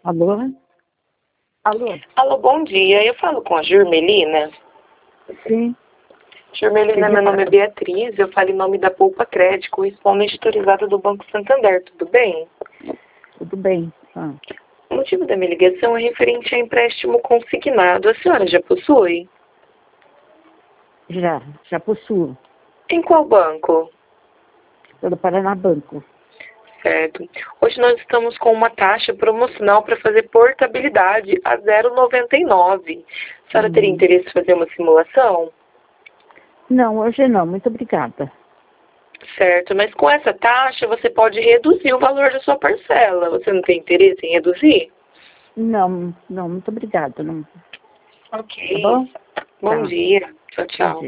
Alô? Alô? Alô, bom dia. Eu falo com a Jurmelina. Sim. Jurmelina, meu nome é Beatriz. Eu falo em nome da Poupa Crédito, correspondente autorizada do Banco Santander. Tudo bem? Tudo bem. O motivo da minha ligação é referente a empréstimo consignado. A senhora já possui? Já possuo. Em qual banco? Pelo Paraná Banco. Certo. Hoje nós estamos com uma taxa promocional para fazer portabilidade a 0,99. A senhora teria interesse em fazer uma simulação? Não, hoje não. Muito obrigada. Certo, mas com essa taxa você pode reduzir o valor da sua parcela. Você não tem interesse em reduzir? Não, muito obrigada. Não. Ok. Tá bom? Bom Tá. dia. Tchau, Bom tchau. dia.